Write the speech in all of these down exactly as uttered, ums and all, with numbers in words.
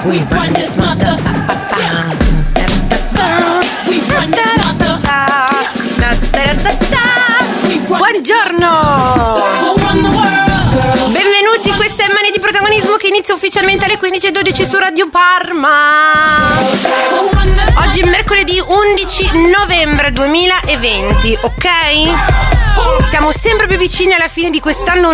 We run this mother. We run this mother. Buongiorno. Benvenuti, questa è Mani di Protagonismo che inizia ufficialmente alle quindici e dodici su Radio Parma. Oggi è mercoledì undici novembre duemilaventi, ok? Siamo sempre più vicini alla fine di quest'anno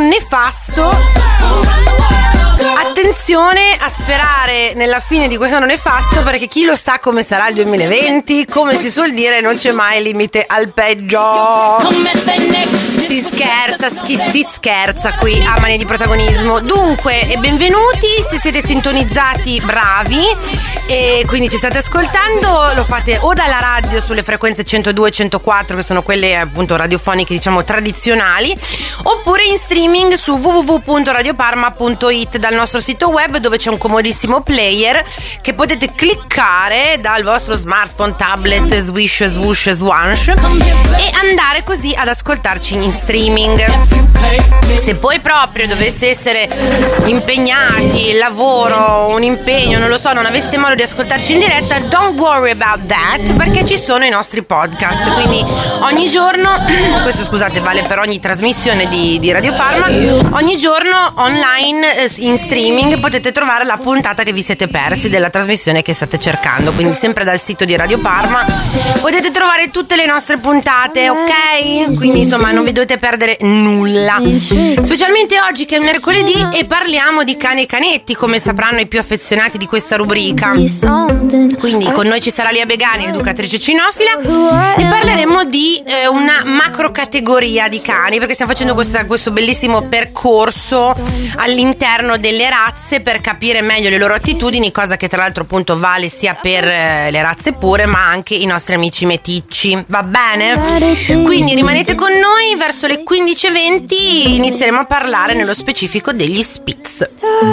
nefasto. Attenzione a sperare nella fine di quest'anno nefasto, perché chi lo sa come sarà il duemilaventi. Come si suol dire, non c'è mai limite al peggio. Si scherza, si, si scherza qui a Mani di Protagonismo. Dunque, e benvenuti, se siete sintonizzati bravi e quindi ci state ascoltando, lo fate o dalla radio sulle frequenze centodue e centoquattro, che sono quelle appunto radiofoniche diciamo tradizionali, oppure in streaming su w w w punto radioparma punto i t, dal nostro sito web, dove c'è un comodissimo player che potete cliccare dal vostro smartphone, tablet, swish, swoosh, swansh e andare così ad ascoltarci in streaming. Se poi proprio doveste essere impegnati, il lavoro, un impegno, non lo so, non aveste modo di ascoltarci in diretta, don't worry about that, perché ci sono i nostri podcast. Quindi ogni giorno, questo scusate vale per ogni trasmissione di, di Radio Parma, ogni giorno online in streaming potete trovare la puntata che vi siete persi della trasmissione che state cercando. Quindi sempre dal sito di Radio Parma potete trovare tutte le nostre puntate, ok? Quindi insomma non vi dovete perdere nulla, specialmente oggi che è mercoledì e parliamo di cani e canetti, come sapranno i più affezionati di questa rubrica. Quindi con noi ci sarà Lia Begani, educatrice cinofila, e parleremo di eh, una macro categoria di cani, perché stiamo facendo questa, questo bellissimo percorso all'interno delle razze per capire meglio le loro attitudini, cosa che tra l'altro appunto vale sia per eh, le razze pure ma anche i nostri amici meticci, va bene? Quindi rimanete con noi, verso le quindici e venti inizieremo a parlare nello specifico degli Spitz.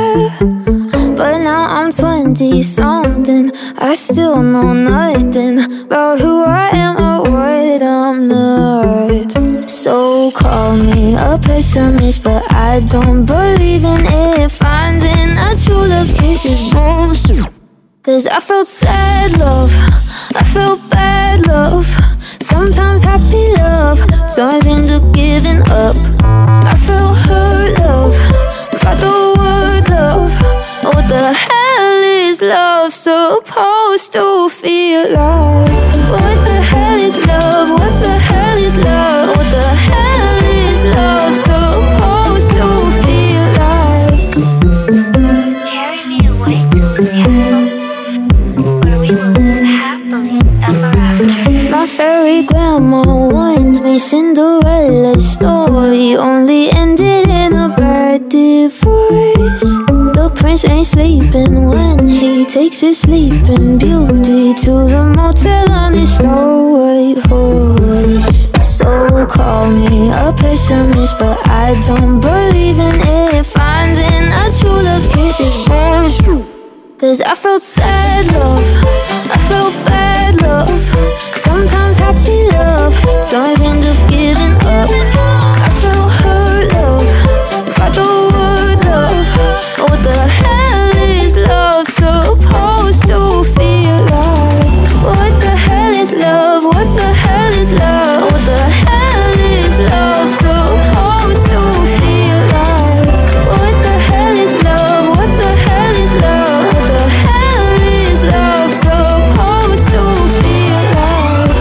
But now I'm twenty something, I still know nothing about who I am or what I'm not. So call me a pessimist, but I don't believe in it. Finding a true love's kiss is bullshit. Cause I felt sad love, I felt bad love, sometimes happy love turns into giving up. I felt hurt love, by the word love. What the hell is love supposed to feel like? What the hell is love? What the hell is love? What the hell is love supposed to feel like? Carry me away to the castle, where we will live happily ever after. My fairy grandma warned me Cinderella's story only ended in a bad divorce. The prince ain't sleeping when he takes his sleeping beauty to the motel on his snow white horse. So call me a pessimist, but I don't believe in it. Finding a true love's kiss is bullshit. Cause I felt sad love, I felt bad love, sometimes happy love turns into giving up. I felt hurt love, by the word love. What the hell is love supposed to feel like? What the hell is love? What the hell is love? What the hell is love supposed to feel like? What the hell is love? What the hell is love? What the hell is love supposed to feel like?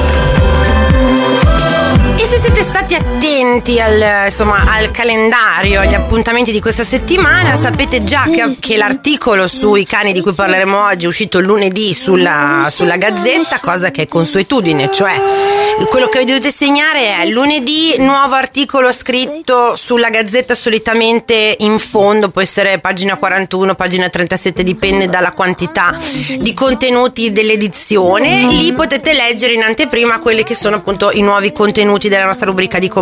E se siete stati attenti al, insomma, al calendario, agli appuntamenti di questa settimana, sapete già che, che l'articolo sui cani di cui parleremo oggi è uscito lunedì sulla, sulla Gazzetta, cosa che è consuetudine, cioè quello che vi dovete segnare è lunedì nuovo articolo scritto sulla Gazzetta, solitamente in fondo, può essere pagina quarantuno, pagina trentasette, dipende dalla quantità di contenuti dell'edizione. Lì potete leggere in anteprima quelli che sono appunto i nuovi contenuti della nostra rubrica di Compagni di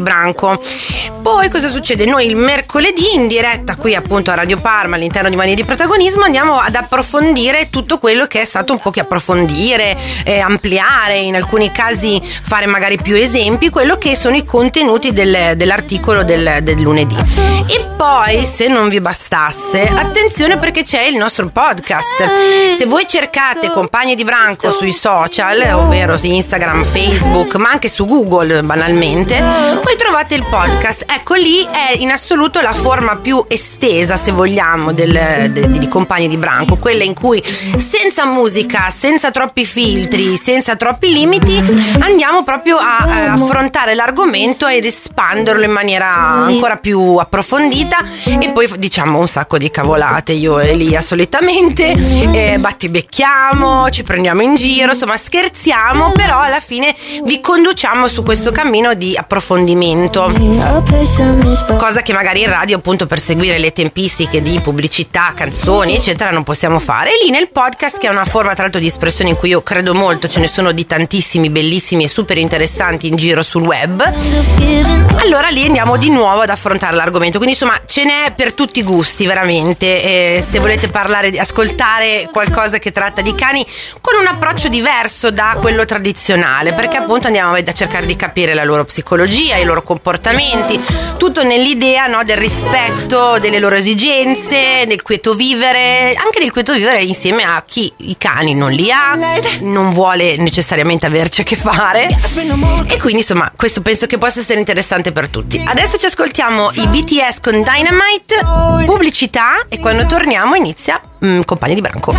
Branco. Poi cosa succede? Noi il mercoledì in diretta qui appunto a Radio Parma all'interno di Manie di Protagonismo andiamo ad approfondire tutto quello che è stato un po' che approfondire, eh, ampliare, in alcuni casi fare magari più esempi, quello che sono i contenuti del, dell'articolo del, del lunedì. E poi, se non vi bastasse, attenzione perché c'è il nostro podcast. Se voi cercate Compagni di Branco sui social, ovvero su Instagram, Facebook, ma anche su Google banalmente, poi trovate il podcast. Ecco, lì è in assoluto la forma più estesa, se vogliamo, del, de, di Compagni di Branco, quella in cui senza musica, senza troppi filtri, senza troppi limiti, andiamo proprio a, a affrontare l'argomento ed espanderlo in maniera ancora più approfondita, e poi diciamo un sacco di cavolate, io e Elia solitamente, eh, battibecchiamo, ci prendiamo in giro, insomma scherziamo, però alla fine vi conduciamo su questo cammino di approfondimento, cosa che magari in radio appunto per seguire le tempistiche di pubblicità, canzoni eccetera non possiamo fare. E lì nel podcast, che è una forma tra l'altro di espressione in cui io credo molto, ce ne sono di tantissimi bellissimi e super interessanti in giro sul web, allora lì andiamo di nuovo ad affrontare l'argomento, quindi insomma ce n'è per tutti i gusti veramente. E se volete parlare, ascoltare qualcosa che tratta di cani con un approccio diverso da quello tradizionale, perché appunto andiamo a cercare di capire la loro psicologia, i loro comportamenti, tutto nell'idea, no, del rispetto delle loro esigenze, del quieto vivere, anche del quieto vivere insieme a chi i cani non li ha, non vuole necessariamente averci a che fare, e quindi insomma questo penso che possa essere interessante per tutti. Adesso ci ascoltiamo i B T S con Dynamite, pubblicità, e quando torniamo inizia mm, Compagni di Branco.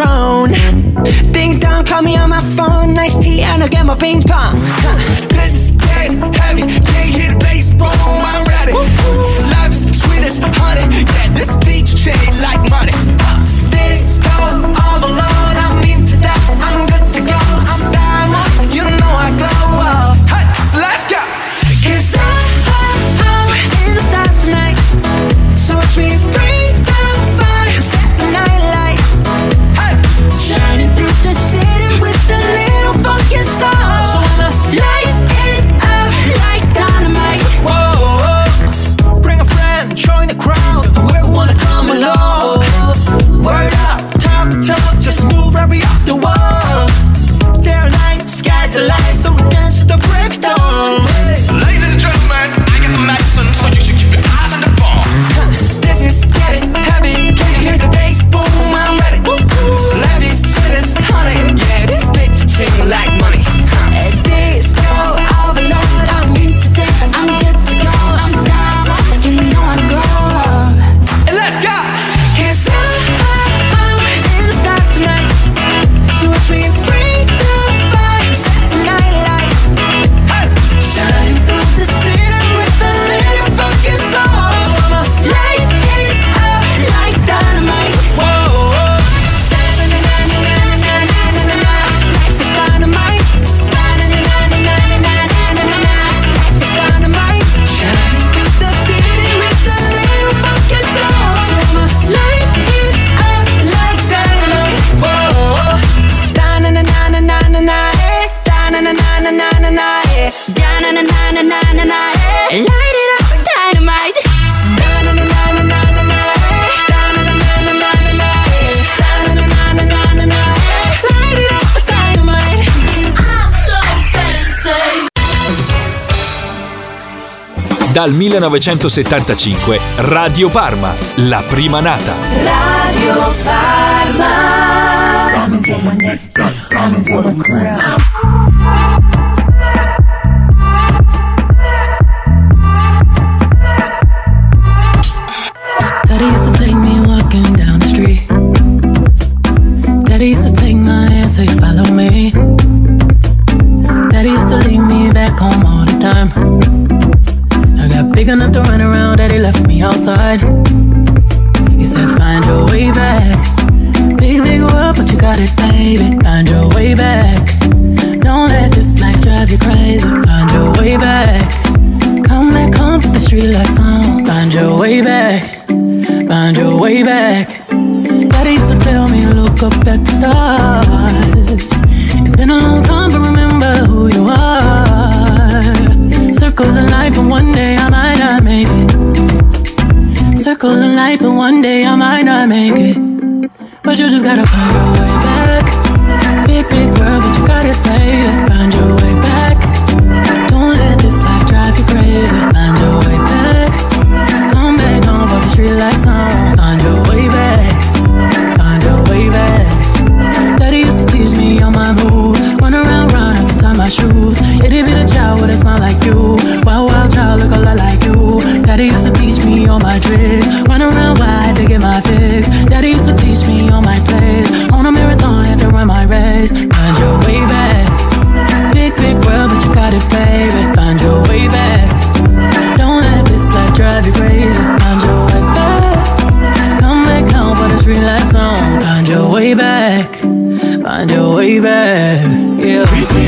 Dal millenovecentosettantacinque Radio Parma, la prima nata. Radio Parma. Diamonds on my neck, diamonds on my crown. Daddy used to take me walking down the street. Daddy used to take my hand, say follow me. Daddy used to leave me back home all the time. I got big enough to run around, Daddy left me outside. He said find your way back. Big, big world, but you got it, baby. Find your way back. Don't let this life drive you crazy. Find your way back. Come back home, put the street lights on. Find your way back. Find your way back. Daddy used to tell me, look up at the stars. It's been a long time, but remember who you are. Circle the life and one day I might not make it. Circle the life and one day I might not make it. But you just gotta find your way back. Big, big world, but you gotta play it. Find your way back. Don't let this life drive you crazy. Find your way back. Come back home for the street lights on. Find your way back. Find your way back. Daddy used to teach me all my moves. Run around, run, have to tie my shoes. Itty bitty child with a smile like you. Wild, wild child, look a lot like you. Daddy used to teach me all my tricks. Run around wide to get my fix. Daddy used to teach me all my plays. On a marathon, had to run my race. Find your way back. Big, big world, but you got it, baby. Find your way back. Don't let this life drive you crazy. Find your way back. Come back home for the street lights on. Find your way back. Find your way back. Yeah.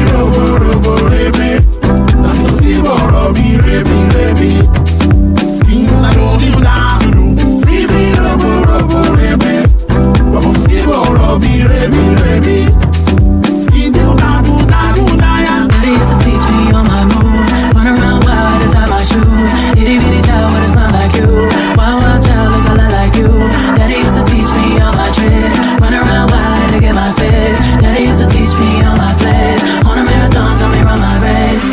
Daddy used to teach me all my moves. Run around wild to tie my shoes. Itty bitty child with a smile like you. Wild, wild child look a lot like you. Daddy used to teach me all my tricks. Run around wild to get my fix. Daddy used to teach me all my plays. On a marathon, tell me run my race.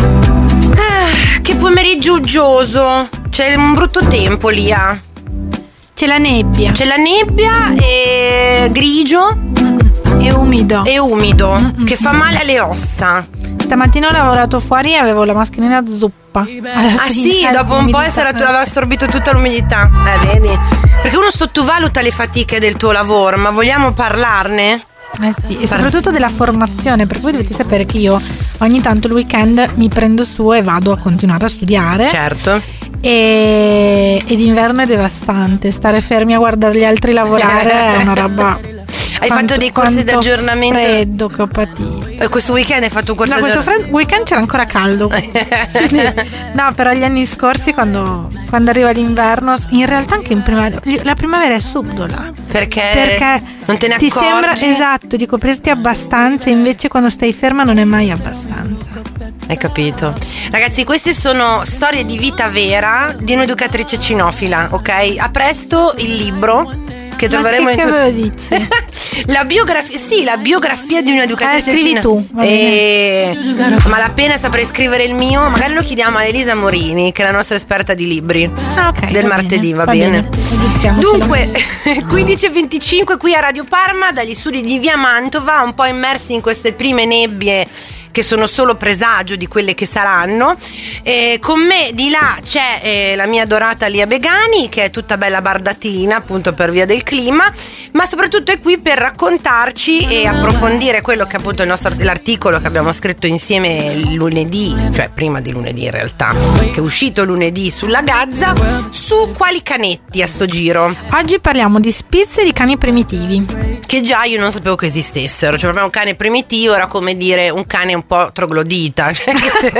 Ah, che pomeriggio uggioso. C'è un brutto tempo lì, ah. C'è la nebbia. C'è la nebbia e grigio e umido. E umido, mm-mm. Che fa male alle ossa. Stamattina ho lavorato fuori e avevo la mascherina zuppa. Ah sì, dopo un po' sarà, aveva assorbito tutta l'umidità. Eh, vedi? Perché uno sottovaluta le fatiche del tuo lavoro, ma vogliamo parlarne? Eh sì, e soprattutto della formazione, perché voi dovete sapere che io ogni tanto il weekend mi prendo su e vado a continuare a studiare. Certo. E, ed inverno è devastante, stare fermi a guardare gli altri lavorare è una roba. Hai quanto, fatto dei corsi d'aggiornamento? Freddo che ho patito. E questo weekend hai fatto un corso no, d'aggiornamento? questo fred- weekend c'era ancora caldo. No, però gli anni scorsi quando, quando arriva l'inverno, in realtà anche in primavera, la primavera è subdola. Perché? Perché non te ne ti accorgi? Sembra esatto di coprirti abbastanza, invece quando stai ferma non è mai abbastanza. Hai capito? Ragazzi, queste sono storie di vita vera di un'educatrice cinofila, ok? A presto il libro che troveremo Ma che in tu- lo dici? La biografia, sì, la biografia di un'educatrice eh, scrivi tu, va e... Ma la pena saprei scrivere il mio. Magari lo chiediamo a Elisa Morini, che è la nostra esperta di libri. Ah, ok. Del va martedì, bene, va, va bene, bene. Dunque quindici e venticinque qui a Radio Parma, dagli studi di Via Mantova, un po' immersi in queste prime nebbie che sono solo presagio di quelle che saranno. Eh, con me di là c'è eh, la mia adorata Lia Begani, che è tutta bella bardatina appunto per via del clima, ma soprattutto è qui per raccontarci e approfondire quello che appunto è il nostro, l'articolo che abbiamo scritto insieme lunedì, cioè prima di lunedì in realtà, che è uscito lunedì sulla Gazza, su quali canetti a sto giro. Oggi parliamo di Spitz e di cani primitivi, che già io non sapevo che esistessero. Cioè proprio un cane primitivo era come dire un cane un po' troglodita, cioè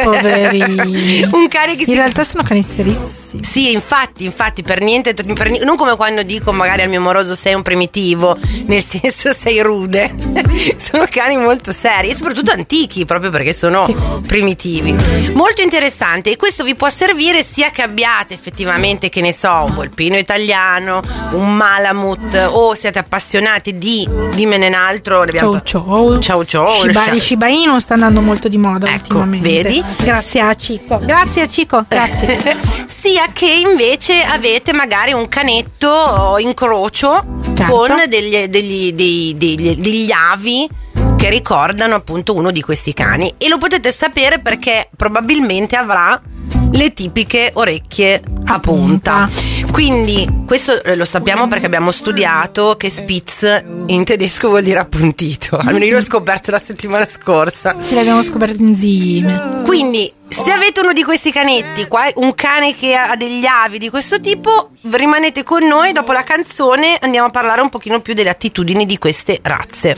poverini. Un cane che in si... realtà sono cani serissimi. Sì, infatti, infatti per niente, per niente, non come quando dico magari al mio moroso sei un primitivo, nel senso sei rude. Sono cani molto seri e soprattutto antichi, proprio perché sono sì. primitivi. Molto interessante, e questo vi può servire sia che abbiate effettivamente, che ne so, un volpino italiano, un malamut, o siate appassionati di dimmene un altro. Ciao ciao. Ciao ciao. Shiba, il Shiba Inu sta andando molto di moda, ecco, ultimamente. Vedi? Grazie a Cico. Grazie a Cico, grazie. Sia che invece avete magari un canetto incrocio, certo, con degli, degli, degli, degli, degli avi che ricordano appunto uno di questi cani, e lo potete sapere perché probabilmente avrà le tipiche orecchie a punta. Quindi questo lo sappiamo perché abbiamo studiato che Spitz in tedesco vuol dire appuntito. Almeno io l'ho scoperto la settimana scorsa. Sì, l'abbiamo scoperto insieme. Quindi se avete uno di questi canetti, un cane che ha degli avi di questo tipo, rimanete con noi. Dopo la canzone andiamo a parlare un pochino più delle attitudini di queste razze.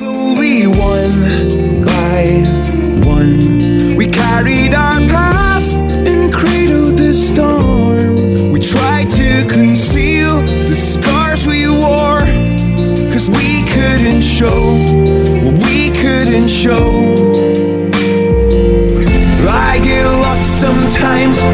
One by one, we carried our past and cradled the storm. We tried to conceal the scars we wore, 'cause we couldn't show what we couldn't show. I get lost sometimes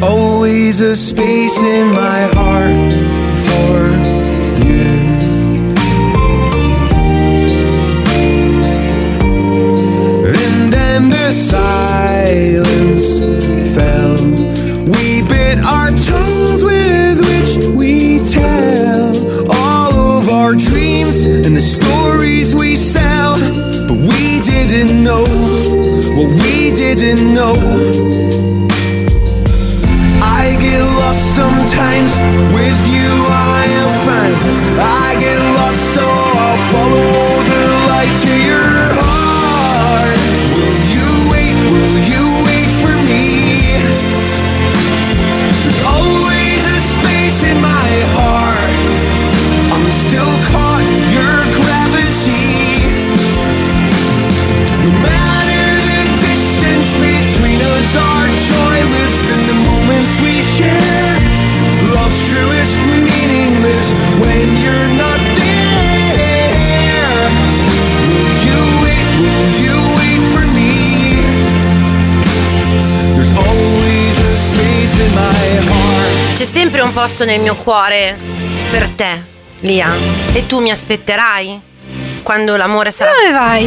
always a space in my heart for you. And then the silence fell. We bit our tongues with which we tell all of our dreams and the stories we sell. But we didn't know what we didn't know. I get lost sometimes, with you I am fine. I get lost, so I'll follow the light to your heart. Will you wait, will you wait for me? There's always a space in my heart. I'm still caught in your gravity. No matter the distance between us, our joy lives in the moments we share. Love's truest meaning lives when you're not there. Will you wait, will you wait for me? There's always a space in my heart. C'è sempre un posto nel mio cuore per te, Lia. E tu mi aspetterai quando l'amore sarà... Dove vai?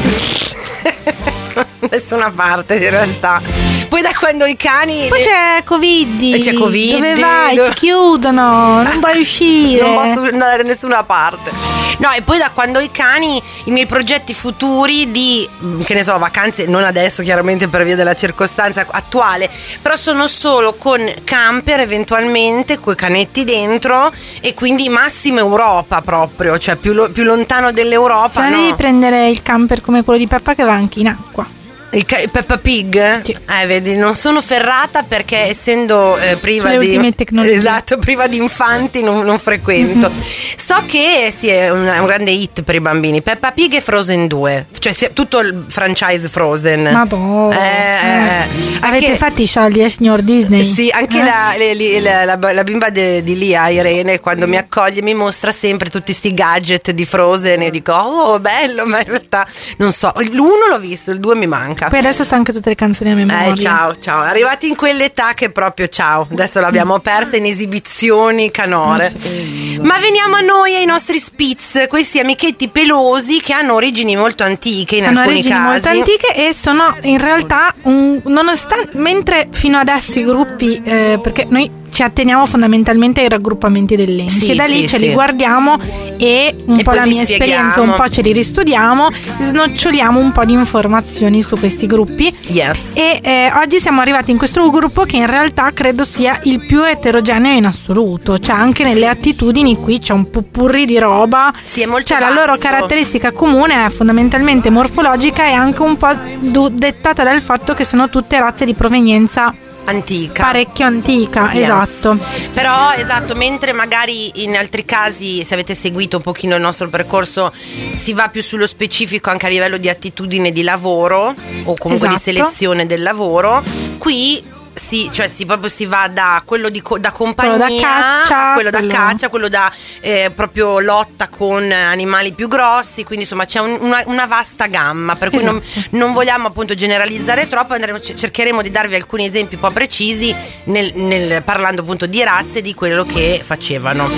Nessuna parte in realtà. Poi da quando i cani... Poi c'è Covid. E c'è Covid. Dove vai? Dove... Ti chiudono, non puoi uscire. Non posso andare da nessuna parte. No, e poi da quando i cani, i miei progetti futuri di, che ne so, vacanze, non adesso chiaramente per via della circostanza attuale, però sono solo con camper eventualmente, coi canetti dentro, e quindi massimo Europa proprio, cioè più, lo, più lontano dell'Europa. Se no? devi prendere il camper come quello di Peppa che va anche in acqua. Il ca- Peppa Pig? Sì. Eh, vedi, non sono ferrata perché essendo eh, priva Sulle di ultime tecnologie. Esatto, priva di infanti non, non frequento. So che sì, è un, un grande hit per i bambini. Peppa Pig e Frozen due, cioè sia, tutto il franchise Frozen. Madonna. Eh, eh. Avete anche, fatti i soldi, eh, signor Disney? Sì, anche eh? la, le, la, la, la bimba de, di Lia, Irene, quando mi accoglie mi mostra sempre tutti sti gadget di Frozen e dico oh bello, ma in realtà non so, l'uno l'ho visto, il due mi manca. Poi adesso sa anche tutte le canzoni a memoria. Eh, ciao, ciao. Arrivati in quell'età che proprio ciao. Adesso l'abbiamo persa in esibizioni canore. Ma veniamo a noi, ai nostri Spitz, questi amichetti pelosi che hanno origini molto antiche in hanno alcuni origini casi. molto antiche e sono in realtà un, nonostante, mentre fino adesso i gruppi, eh, perché noi ci atteniamo fondamentalmente ai raggruppamenti dell'Enci, sì, e da lì sì, ce sì. li guardiamo e un e po' poi la vi mia esperienza, spieghiamo. un po' ce li ristudiamo, snoccioliamo un po' di informazioni su questi gruppi. Yes. E eh, oggi siamo arrivati in questo gruppo che in realtà credo sia il più eterogeneo in assoluto, cioè anche nelle sì. attitudini qui c'è un pupurri di roba, sì, è molto cioè vasto. La loro caratteristica comune è fondamentalmente morfologica e anche un po' du- dettata dal fatto che sono tutte razze di provenienza antica, parecchio antica, yes. esatto. Però esatto, mentre magari in altri casi, se avete seguito un pochino il nostro percorso, si va più sullo specifico anche a livello di attitudine di lavoro o comunque esatto. di selezione del lavoro, qui sì, cioè si proprio si va da quello di co- da compagnia, quello da caccia, a quello da quello... caccia, quello da eh, proprio lotta con animali più grossi, quindi insomma c'è un, una, una vasta gamma, per cui esatto. non, non vogliamo appunto generalizzare troppo, andremo, cercheremo di darvi alcuni esempi un po' precisi nel, nel, parlando appunto di razze, di quello che facevano.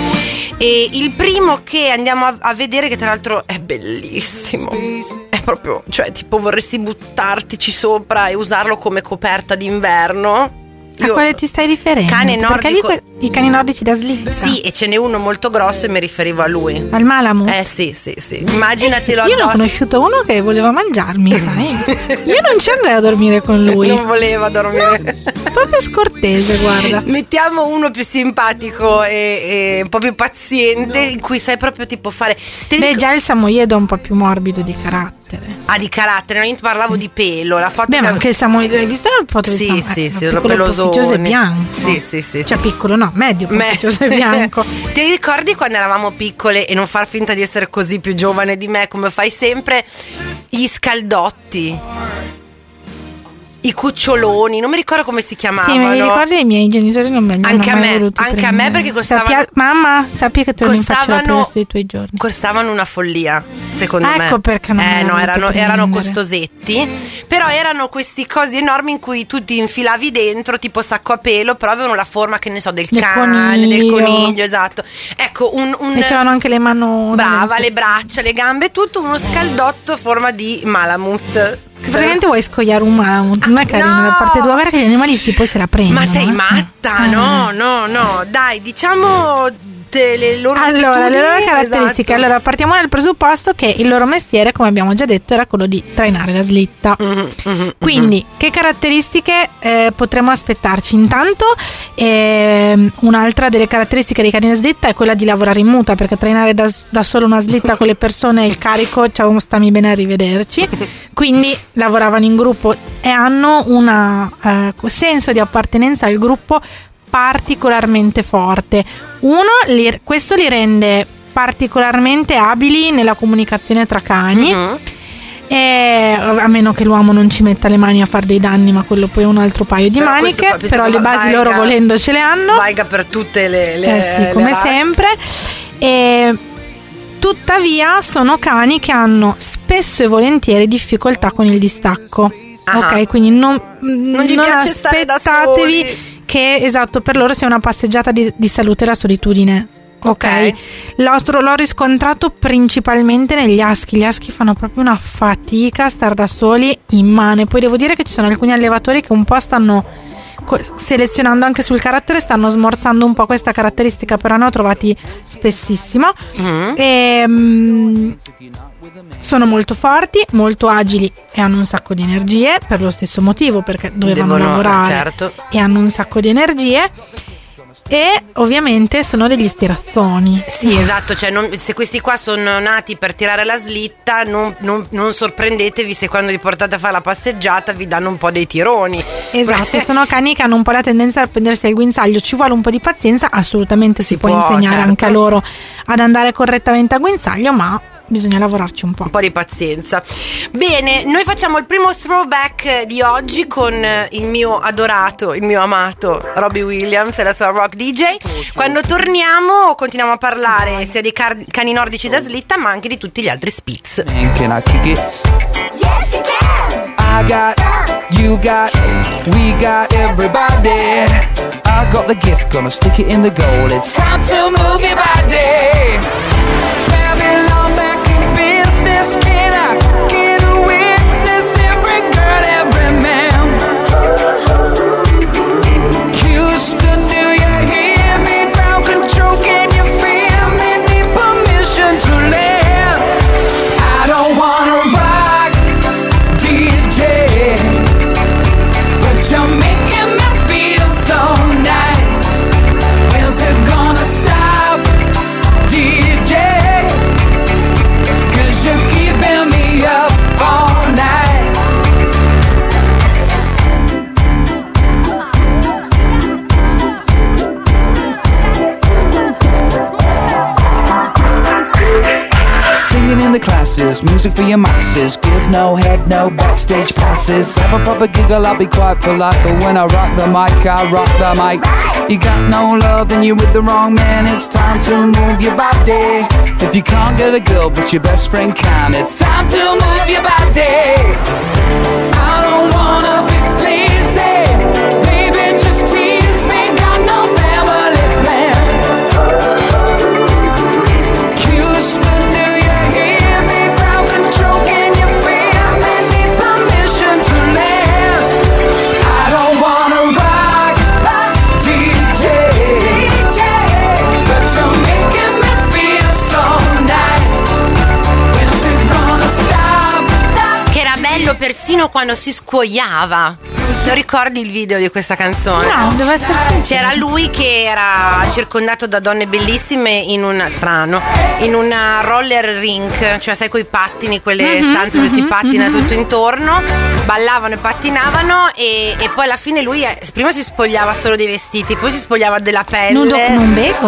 E il primo che andiamo a, a vedere, che tra l'altro è bellissimo, è proprio, cioè tipo vorresti buttartici sopra e usarlo come coperta d'inverno. A Io, quale ti stai riferendo? cane Perché lì nordico, que- i cani nordici da slicca. sì, e ce n'è uno molto grosso e mi riferivo a lui. Al Malamut? Eh sì, sì, sì. Immaginatelo. Io ne ho conosciuto uno che voleva mangiarmi, sai? Io non ci andrei a dormire con lui. Non voleva dormire. Proprio scortese, guarda. Mettiamo uno più simpatico e, e un po' più paziente, in cui sai proprio tipo fare. Te Beh, ric- già il samoyedo è un po' più morbido di carattere. Ah, di carattere, no, io parlavo di pelo. La foto Beh, che- ma anche il samoyedo, hai visto la foto del Sì, samoyedo? sì, È sì, piccolo, pelosone. pufficioso e bianco. Sì, sì, sì. Cioè piccolo, no, medio, Me- pufficioso e bianco. Ti ricordi quando eravamo piccole, e non far finta di essere così più giovane di me come fai sempre, gli scaldotti, i cuccioloni, non mi ricordo come si chiamavano. Sì, me li ricordi, i miei genitori non mi hanno Anche a mai me, voluti anche a me, prendere. perché costavano- Sappia- mamma, sappi che te lo rinfaccio la prima costavano, dei tuoi giorni. costavano una follia. secondo ecco me. Ecco perché non Eh no, erano, erano prendere. costosetti, però erano questi cosi enormi in cui tu ti infilavi dentro, tipo sacco a pelo, però avevano la forma, che ne so, del, Del cane, del coniglio. coniglio, esatto. Ecco, un... un E c'erano anche le mano. brava, le braccia, le gambe, tutto uno scaldotto a forma di Malamut. Praticamente vuoi scogliare un malamut, non è carino No! da parte tua, guarda che gli animalisti poi se la prendono. Ma sei eh. matta? Eh. No, no, no. Dai, diciamo te- le loro Allora, le loro attitudini, caratteristiche. esatto. Allora, partiamo dal presupposto che il loro mestiere, come abbiamo già detto, era quello di trainare la slitta. Mhm, mhm, Quindi, che caratteristiche eh, potremmo aspettarci? Intanto, ehm, un'altra delle caratteristiche dei cani da slitta è quella di lavorare in muta, perché trainare da, da solo una slitta con le persone e il carico, ciao, stammi bene, arrivederci. Quindi lavoravano in gruppo e hanno un eh, senso di appartenenza al gruppo particolarmente forte. Uno, li, questo li rende particolarmente abili nella comunicazione tra cani. mhm. E, a meno che l'uomo non ci metta le mani a fare dei danni, ma quello poi è un altro paio di Però maniche. questo- Però le basi valga- loro volendo ce le hanno. Valga per tutte le, le Eh sì, le come razze. sempre. E, tuttavia sono cani che hanno spesso e volentieri difficoltà con il distacco. Ah. Ok, quindi non, Non gli piace stare da aspettatevi soli. che esatto per loro sia una passeggiata di, di salute e la solitudine. Ok, Ok. l'ho, l'ho riscontrato principalmente negli husky. Gli husky fanno proprio una fatica a stare da soli in mano. E poi devo dire che ci sono alcuni allevatori che un po' stanno co- selezionando anche sul carattere, stanno smorzando un po' questa caratteristica, però ne ho trovati spessissimo. Mhm. E, mm, sono molto forti, molto agili e hanno un sacco di energie, per lo stesso motivo, perché dovevano Devono- lavorare certo. e hanno un sacco di energie. E ovviamente sono degli stirazzoni. Sì, esatto, cioè non- se questi qua sono nati per tirare la slitta, non, non- non sorprendetevi se quando li portate a fare la passeggiata vi danno un po' dei tironi. Esatto, sono cani che hanno un po' la tendenza a prendersi al guinzaglio. Ci vuole un po' di pazienza, assolutamente si, Si può, può, insegnare certo. anche a loro ad andare correttamente a guinzaglio, ma bisogna lavorarci un po'. Un po' di pazienza. Bene, noi facciamo il primo throwback di oggi con il mio adorato, il mio amato Robbie Williams e la sua rock D J. Quando torniamo continuiamo a parlare sia dei car- cani nordici da slitta, ma anche di tutti gli altri Spitz. And can I kick it? Yes, you can. I got, you got, we got everybody. I got the gift, gonna stick it in the goal. It's time to move your body. Babylon back in business. Can I get a witness? Every girl, every man. Houston, do you hear me? Ground control, can you feel me? Need permission to land. I don't wanna rock, D J, but you're making me feel so nice. When's it gonna stop, D J? Cause you're keeping me up all night. Singing in the classes, music for your masses. Give no head, no backstage passes. Have a proper giggle, I'll be quite polite. But when I rock the mic, I rock the mic. You got no love, then you're with the wrong man. It's time to move your body. If you can't get a girl, but your best friend can, it's time to move your body. I don't wanna be sleazy. Baby, just tease me. Got no family plan. Houston, do you hear me? Ground control, can you feel me? Need permission to land. I don't wanna rock, D J, but you're making me feel so nice. When's it gonna stop? Che era bello persino quando si scuoiava. Lo ricordi il video di questa canzone? No, deve essere sentito. C'era lui che era circondato da donne bellissime in un strano, in una roller rink, cioè sai quei pattini, quelle Mhm, stanze dove si mhm, pattina mhm. tutto intorno, ballavano e pattinavano e, e poi alla fine lui eh, prima si spogliava solo dei vestiti, poi si spogliava della pelle. Nudo come un bego? Nu-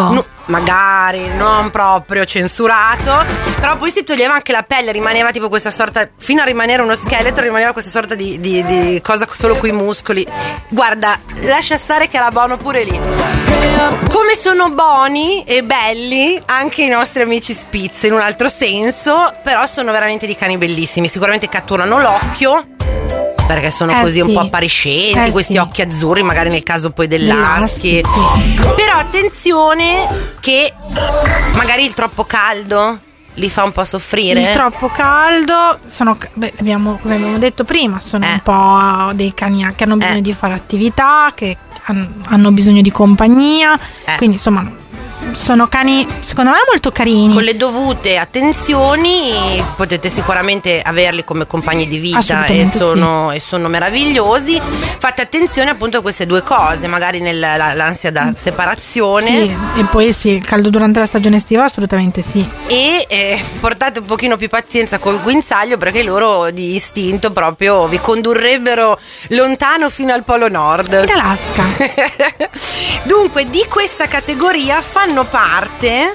magari non proprio censurato, però poi si toglieva anche la pelle, rimaneva tipo questa sorta, fino a rimanere uno scheletro, rimaneva questa sorta di, di, di cosa solo coi muscoli. Guarda, lascia stare che era buono pure lì. Come sono buoni e belli anche i nostri amici Spitz in un altro senso, però sono veramente dei cani bellissimi, sicuramente catturano l'occhio perché sono eh così sì. un po' appariscenti, eh questi sì. occhi azzurri, magari nel caso poi dell'husky. Dell'husky, sì. Però attenzione che magari il troppo caldo li fa un po' soffrire. Il troppo caldo sono, beh, abbiamo, come abbiamo detto prima, sono Eh. un po' dei cani che hanno bisogno Eh. di fare attività, che han- hanno bisogno di compagnia, Eh. quindi insomma sono cani secondo me molto carini. Con le dovute attenzioni potete sicuramente averli come compagni di vita e Assolutamente sono, e sono meravigliosi. Fate attenzione appunto a queste due cose, magari nell'ansia da separazione. Sì, e poi sì, il caldo durante la stagione estiva assolutamente sì. E eh, portate un pochino più pazienza col guinzaglio, perché loro di istinto proprio vi condurrebbero lontano fino al Polo Nord. In Alaska. Dunque, di questa categoria fanno parte.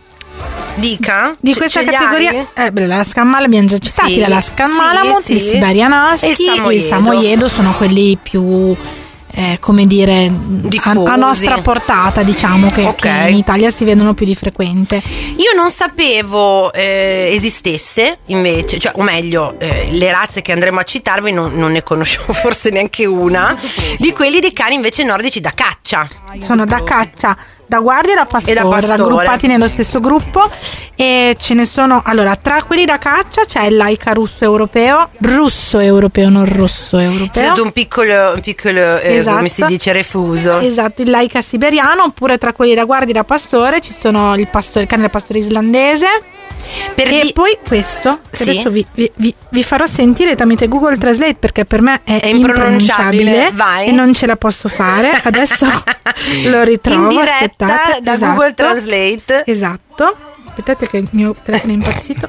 Dica Di ce- questa ce li categoria, hai? eh, beh, l'Alaskan Malamute abbiamo già citati, Sì, l'Alaskan sì, Malamute, sì. il Siberian Husky E il e il Samoyedo. Samoyedo sono quelli più eh, come dire a, Diffusi. a nostra portata, diciamo che, Ok. che in Italia si vedono più di frequente. Io non sapevo eh, esistesse invece, cioè, o meglio, eh, le razze che andremo a citarvi non, non ne conoscevo forse neanche una, di quelli dei cani invece nordici da caccia. Sono da caccia, da guardia e da pastore, E da pastore. raggruppati nello stesso gruppo, e ce ne sono, allora, tra quelli da caccia c'è il Laika russo europeo, russo europeo, non rosso C'è europeo. stato un piccolo, un piccolo eh, Esatto. come si dice, refuso. Esatto, il Laika siberiano, oppure tra quelli da guardia e da pastore ci sono il, pastore, il cane da pastore islandese. Per e di- poi questo, che Sì. adesso vi, vi- vi- vi farò sentire tramite Google Translate, perché per me è, È impronunciabile, impronunciabile vai. e non ce la posso fare. Adesso lo ritrovo. in diretta aspettate. da Esatto. Google Translate. Esatto. Aspettate che il mio telefono è impazzito.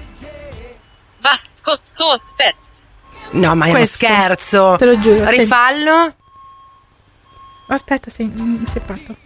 No, ma è uno Questo, scherzo. te lo giuro. Rifallo. Aspetta, sei inceppato.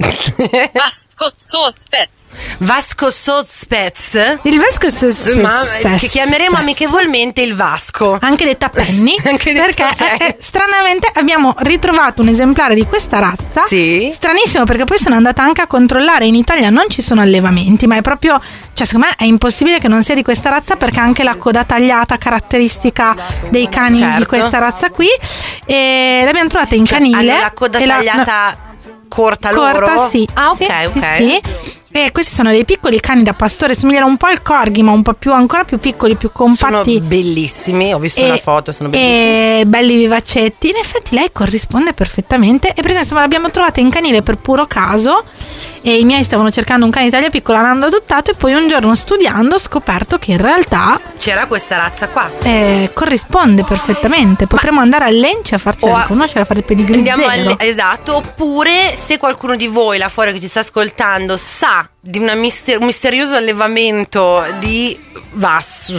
Vasco Sozpez. Il Vasco s- Ma, s- che chiameremo s- amichevolmente il Vasco. Anche detta Penny. Anche detta perché Penny. eh, eh, stranamente abbiamo ritrovato un esemplare di questa razza. Sì. Stranissimo, perché poi sono andata anche a controllare. In Italia non ci sono allevamenti, ma è proprio, cioè secondo me è impossibile che non sia di questa razza, perché ha anche la coda tagliata caratteristica dei cani Certo. di questa razza qui. E l'abbiamo trovata in Cioè, canile. hanno la coda e la- tagliata corta loro? corta, sì. Ah, ok, sì, ok. sì, sì. E questi sono dei piccoli cani da pastore, somigliano un po' al corgi, ma un po' più, ancora più piccoli, più Sono compatti. bellissimi, ho visto E- una foto, sono bellissimi. e belli vivacetti. In effetti lei corrisponde perfettamente. E per esempio, insomma, l'abbiamo trovata in canile per puro caso, e i miei stavano cercando un cane di taglia piccola, l'hanno adottato, e poi un giorno studiando ho scoperto che in realtà C'era questa razza qua. eh, corrisponde perfettamente. Potremmo andare all'Enci a farcela O a- riconoscere, a fare il pedigree Andiamo zero. al- esatto, oppure se qualcuno di voi là fuori che ci sta ascoltando sa di una mister- un misterioso allevamento di Vas,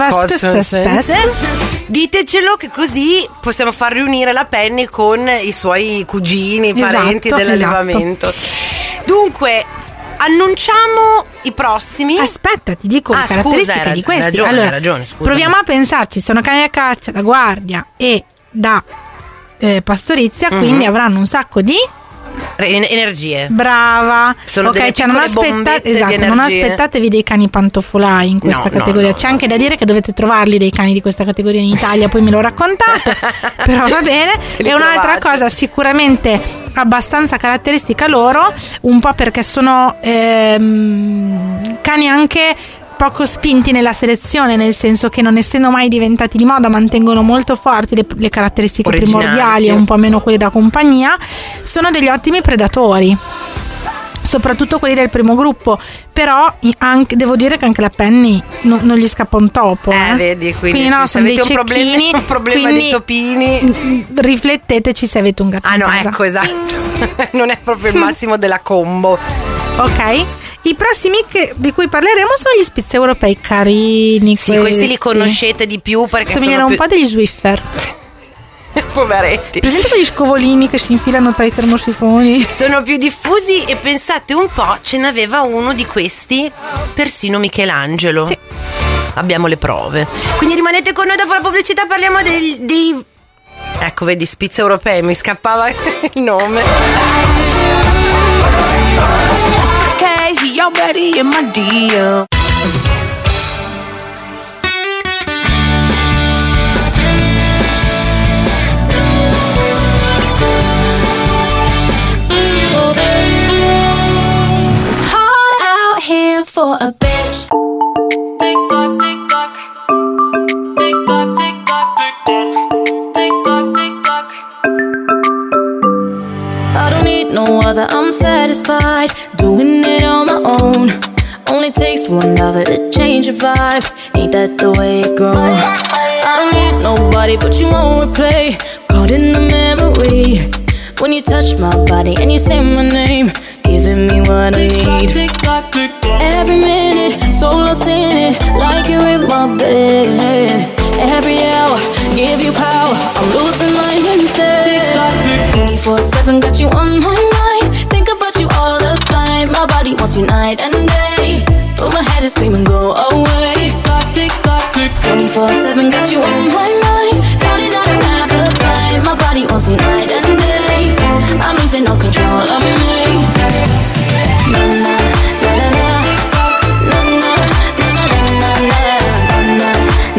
ditecelo, che così possiamo far riunire la Penny con i suoi cugini, Esatto, parenti dell'allevamento. Dunque, annunciamo i prossimi. Aspetta, ti dico Ah, le caratteristiche scusa, hai di questi. ragione, allora, hai ragione, scusa. proviamo a pensarci: sono cani da caccia, da guardia e da eh, pastorizia, Mhm. quindi avranno un sacco di Re- energie. brava. Sono ok, delle cioè non, piccole aspetta- bombette esatto, di non energie. aspettatevi dei cani pantofolai in questa No, no, categoria. no, C'è no. anche da dire che dovete trovarli dei cani di questa categoria in Italia, poi me lo raccontate. Però va bene. Se li E un'altra trovate. cosa sicuramente abbastanza caratteristica loro, un po' perché sono ehm, cani anche poco spinti nella selezione, nel senso che non essendo mai diventati di moda mantengono molto forti le, le caratteristiche Originali, primordiali sì. e un po' meno quelle da compagnia. Sono degli ottimi predatori, soprattutto quelli del primo gruppo, però i- anche, devo dire che anche la Penny no- non gli scappa un topo. Eh, eh. vedi, quindi, no, se sono dei avete un problema, cecchini, un problema quindi di topini. mm, rifletteteci se avete un gatto Ah in no, casa. ecco, esatto. Non è proprio il massimo della combo. Ok, i prossimi che- di cui parleremo sono gli Spitz europei, carini. Sì, questi li conoscete di più perché somigliano sono un più... po' degli Swiffer. Poveretti. Presente quegli scovolini che si infilano tra i termosifoni? Sono più diffusi e pensate un po', ce n'aveva uno di questi persino Michelangelo. Sì. Abbiamo le prove. Quindi rimanete con noi, dopo la pubblicità parliamo dei, dei... ecco, vedi, Spitz europei, mi scappava il nome. Okay, he already in my deal. It's hard out here for a bitch. Tick tock, tick tock. Tick tock, tick tock. Tick tock, tick tock. I don't need no other, I'm satisfied doing it on my own. Only takes one lover to change your vibe. Ain't that the way it goes? I don't need nobody but you won't replay. Caught in the memory when you touch my body and you say my name, giving me what I need. Tick tock, tick tock. Every minute, so lost in it, like you're in my bed. Every hour, give you power, I'm losing mine instead. Tick tock, tick tock. twenty-four seven, got you on my mind. Think about you all the time. My body wants you night and day, but my head is screaming, go away. Tick tock, tick tock, tick tock. twenty-four seven, got you on my mind. Darling, I don't have the time. My body wants you night and day. I'm losing all control of me. Na na na na na na na na na na na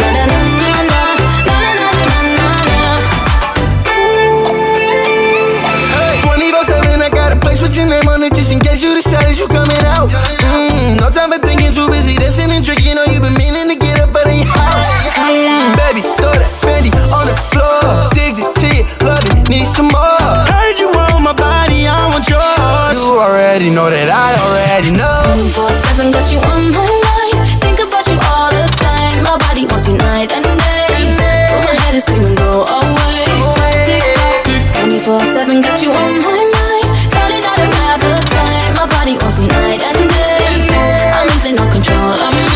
na. twenty-four seven, I got a place with your name on it just in case you decided you coming out. Mm, no time for thinking, too busy dancing and drinking. Know you been meaning to get up out of your house. Mm, baby, throw that Fendi on the floor. Addicted to you, love it, need some more. Heard you want my body, I want yours. You already know that I already know. twenty-four seven, got you on my mind. Think about you all the time. My body wants you night and day, but my head is screaming, go away. twenty-four seven, got you on my mind. Darling, I don't have the time. My body wants you night and day. I'm losing all control of me.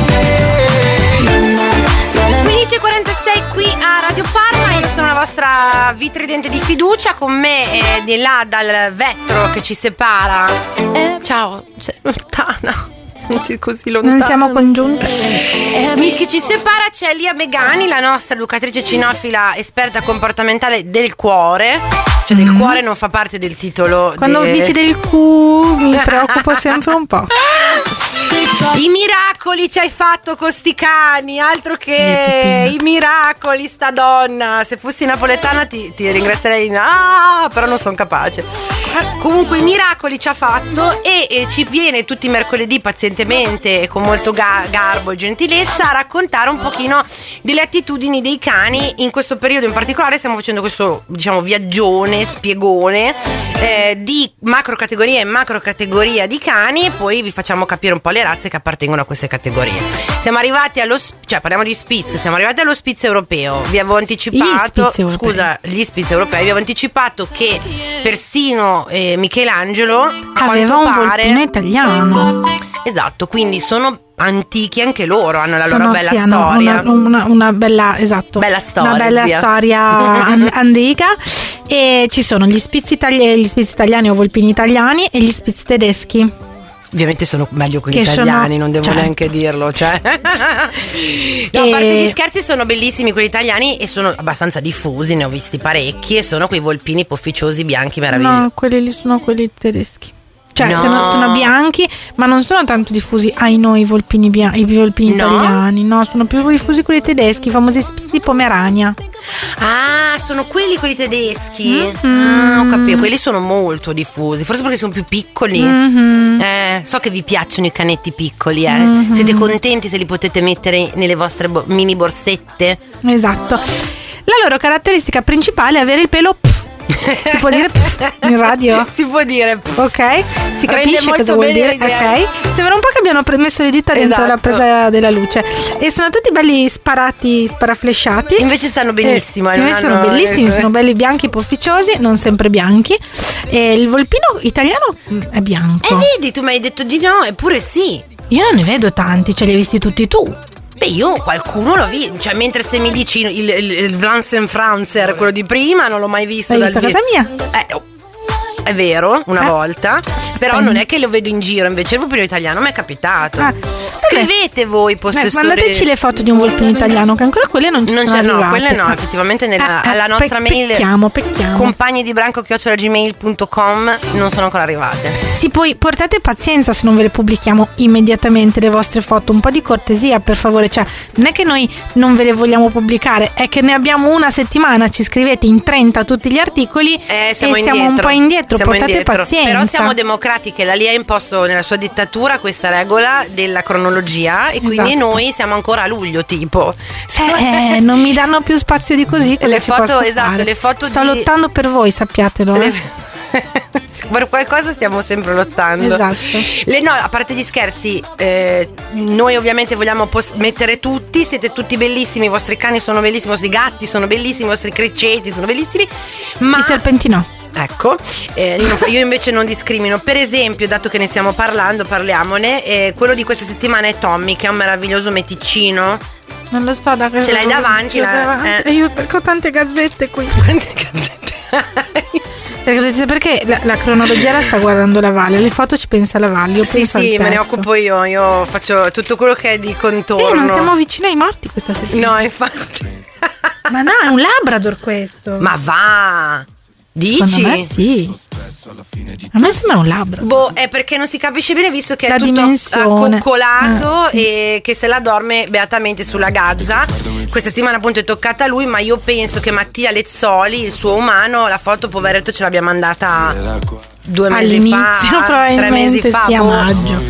quindici e quarantasei qui a Radio Parma. Io sono la vostra vitridente di fiducia. Con me è di là dal vetro che ci separa. Eh, ciao, sei lontana. Così lontana. Non siamo congiunte. Che ci separa c'è Lia Megani, la nostra educatrice cinofila esperta comportamentale del cuore. Cioè del mm. cuore non fa parte del titolo. Quando de... dici del cu mi preoccupo sempre un po'. I miracoli ci hai fatto con sti cani, altro che i miracoli, sta donna. Se fossi napoletana ti, ti ringrazierei, ah, però non sono capace. Comunque i miracoli ci ha fatto e, e ci viene tutti i mercoledì pazientemente e con molto ga- garbo e gentilezza a raccontare un pochino delle attitudini dei cani. In questo periodo in particolare stiamo facendo questo, diciamo, viaggione, spiegone eh, di macrocategoria e macrocategoria di cani, e poi vi facciamo capire un po' le razze che appartengono a queste categorie. Siamo arrivati allo cioè parliamo di Spitz, siamo arrivati allo Spitz europeo. Vi avevo anticipato, gli scusa, gli Spitz europei, vi avevo anticipato che persino eh, Michelangelo aveva un pare, volpino italiano. Esatto, quindi sono antichi anche loro, hanno la Sono, loro bella sì, hanno storia. Una, una, una bella, esatto, Bella storia, una bella zia. storia an- antica. E ci sono gli Spitz italiani, gli Spitz italiani o volpini italiani e gli Spitz tedeschi. Ovviamente sono meglio quelli Che italiani, sono- non devo certo. neanche dirlo, cioè. No, a E- parte gli scherzi, sono bellissimi quelli italiani e sono abbastanza diffusi, ne ho visti parecchi, e sono quei volpini pofficiosi bianchi meravigliosi. No, quelli lì sono quelli tedeschi. Cioè No. sono, sono bianchi, ma non sono tanto diffusi ai noi i volpini, bia- i volpini No? italiani. No, sono più diffusi quelli tedeschi, i famosi Spitz di Pomerania. Ah, sono quelli quelli tedeschi. Mm-hmm. Ah, ho capito, quelli sono molto diffusi, forse perché sono più piccoli. Mm-hmm. Eh, so che vi piacciono i canetti piccoli, eh. Mm-hmm. Siete contenti se li potete mettere nelle vostre bo- mini borsette? Esatto. La loro caratteristica principale è avere il pelo pff. Si può dire pff in radio? Si può dire pff. Ok, si Rende capisce molto cosa vuol bene dire. l'idea. Ok, sembra un po' che abbiano pre- messo le dita dentro Esatto. la presa della luce. E sono tutti belli sparati, sparaflesciati. Invece stanno benissimo, eh, Eh, non invece hanno- sono bellissimi, sono belli bianchi, pofficiosi, non sempre bianchi. E il volpino italiano mm, è bianco. Eh, vedi, tu mi hai detto di no, eppure sì. Io non ne vedo tanti, ce li hai visti tutti tu. Beh, io qualcuno l'ho visto, cioè mentre se mi dici il, il, il Vlansen-Franzer, quello di prima, non l'ho mai visto. L'hai visto a casa mia? Eh, oh, è vero, una eh. volta. Però non è che lo vedo in giro, invece il volpino italiano mi è capitato. Ah, scrivete voi possessori. Mandateci le foto di un volpino italiano, che ancora quelle non ci non sono c'è, arrivate. No, quelle no, effettivamente nella, eh, alla nostra pe- mail pecchiamo, pecchiamo. compagni di branco chiocciola gmail punto com non sono ancora arrivate. Sì, poi portate pazienza se non ve le pubblichiamo immediatamente le vostre foto, un po' di cortesia per favore, cioè non è che noi non ve le vogliamo pubblicare, è che ne abbiamo una settimana, ci scrivete in trenta tutti gli articoli eh, siamo e siamo un po' indietro, siamo portate indietro. Pazienza. Però siamo democratiche, la L I A ha imposto nella sua dittatura questa regola della cronologia e quindi esatto. Noi siamo ancora a luglio tipo. Eh, non mi danno più spazio di così. Le foto, esatto, fare? le foto sto di... lottando per voi, sappiatelo. Le... Eh. Per qualcosa stiamo sempre lottando. Esatto. Le, no, a parte gli scherzi, eh, noi ovviamente vogliamo pos- mettere tutti. Siete tutti bellissimi, i vostri cani sono bellissimi, i vostri gatti sono bellissimi, i vostri criceti sono bellissimi. Ma i serpenti no. Ecco, eh, io invece non discrimino. Per esempio, dato che ne stiamo parlando, parliamone. Eh, quello di questa settimana è Tommy, che è un meraviglioso meticcino. Non lo so, da che ce l'hai davanti, ce la, davanti. Eh. Io perché ho tante gazzette qui. Quante gazzette hai? Perché, perché la, la cronologia la sta guardando la Valle, le foto ci pensa la Valle. Io sì, sì, me ne occupo io. Io faccio tutto quello che è di contorno. Eh, non siamo vicini ai morti questa settimana. No, infatti. Ma no, è un Labrador questo. Ma va! Dici? Secondo me sì. A me sembra un Labrador. Boh, è perché non si capisce bene visto che la è tutto dimensione. accoccolato eh, sì. E che se la dorme beatamente sulla gazza. Questa settimana appunto è toccata a lui, ma io penso che Mattia Lezzoli, il suo umano, la foto poveretto ce l'abbia mandata due mesi all'inizio, fa, probabilmente tre mesi fa, sia boh. maggio.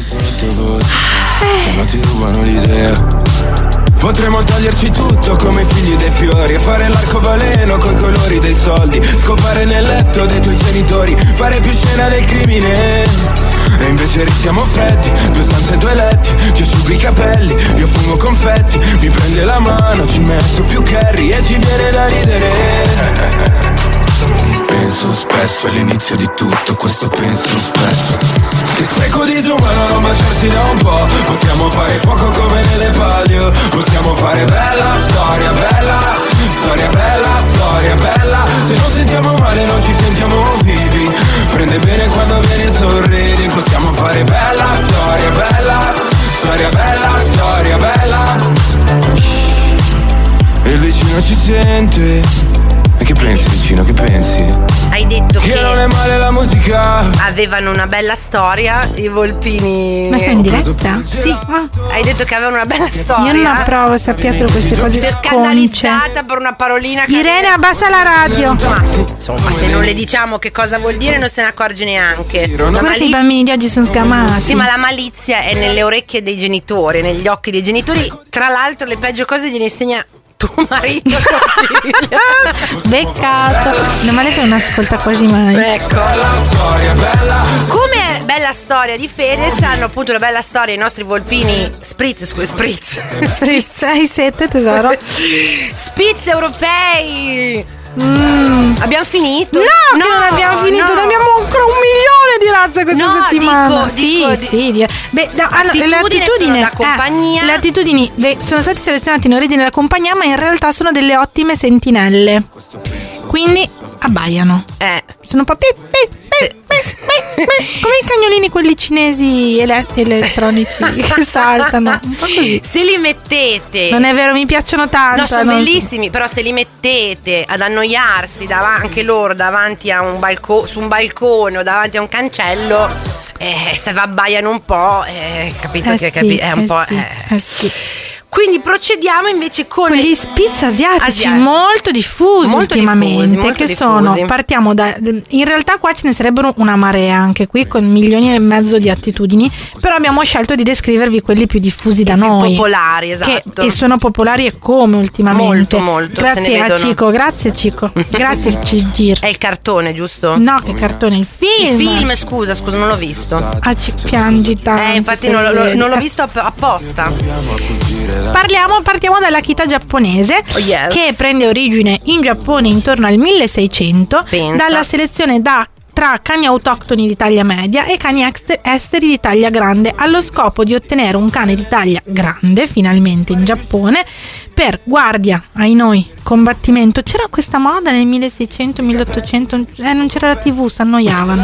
Eh. Potremmo toglierci tutto come figli dei fiori e fare l'arcobaleno coi colori dei soldi, scopare nel letto dei tuoi genitori, fare più scena del crimine. E invece restiamo freddi, due stanze e due letti, ti asciughi i capelli, io fumo confetti, mi prende la mano, ci metto più curry e ci viene da ridere. Penso spesso all'inizio di tutto, questo penso spesso. Che spreco disumano non baciarsi da un po'. Possiamo fare fuoco come nelle palio. Possiamo fare bella storia, bella storia, bella storia, bella. Se non sentiamo male non ci sentiamo vivi. Prende bene quando vieni e sorridi. Possiamo fare bella storia, bella storia, bella storia, bella. Il vicino ci sente. E che pensi vicino, che pensi? Hai detto che, che non è male la musica. Avevano una bella storia i volpini. Ma sei in diretta? Sì, ah. Hai detto che avevano una bella storia. Io non approvo, sappiatelo queste cose sconce. Si è scandalizzata per una parolina che Irene aveva... abbassa la radio. Ma insomma, se non le diciamo che cosa vuol dire non se ne accorge neanche. Guarda mali... che i bambini di oggi sono sgamati. Sì, ma la malizia è nelle orecchie dei genitori, negli occhi dei genitori. Tra l'altro le peggio cose gliene insegna tuo marito. Beccato. Non male che non ascolta quasi mai. Ecco. Come bella storia di Fedez hanno appunto una bella storia i nostri volpini spritz, scusa, spritz. Spritz, hai sette tesoro? Spitz europei. Mm. Abbiamo finito? No, no, che non abbiamo finito, no. ne abbiamo ancora un milione di razze questa no, settimana. Dico, sì, dico, sì. Di... Beh, no, allora, le attitudini da compagnia. Eh, le attitudini beh, sono stati selezionati in ordine della compagnia, ma in realtà sono delle ottime sentinelle. Quindi abbaiano. Eh. Sono un po' pip, pip, pip, pip, pip, pip, come i cagnolini quelli cinesi ele- elettronici che saltano. Un po' così. Se li mettete. Non è vero, mi piacciono tanto. No, sono non... bellissimi, però se li mettete ad annoiarsi dav- anche loro davanti a un balcone, su un balcone o davanti a un cancello, eh, se abbaiano un po', eh, capito eh che sì, capi- è un eh po'. sì, Eh. eh sì. Quindi procediamo invece con, con gli spitz asiatici, asiatici. molto diffusi molto ultimamente, diffusi, molto che diffusi. sono, partiamo da, in realtà qua ce ne sarebbero una marea anche qui con milioni e mezzo di attitudini, però abbiamo scelto di descrivervi quelli più diffusi da più noi, popolari, esatto, che, e sono popolari e come ultimamente. Molto, molto. Grazie a Cico, grazie Cico, grazie Cigir. È il cartone, giusto? No, che cartone, il film. Il film, scusa, scusa, non l'ho visto. Ah, ci piangi tanto. Eh, infatti non, lo, non l'ho visto app- apposta. Parliamo, partiamo dall'Akita giapponese, oh yes. che prende origine in Giappone intorno al milleseicento. Pensa. Dalla selezione da tra cani autoctoni di taglia media e cani esteri di taglia grande, allo scopo di ottenere un cane di taglia grande finalmente in Giappone per guardia, ai noi, combattimento. C'era questa moda nel milleseicento milleottocento, eh, non c'era la tivù, si annoiavano.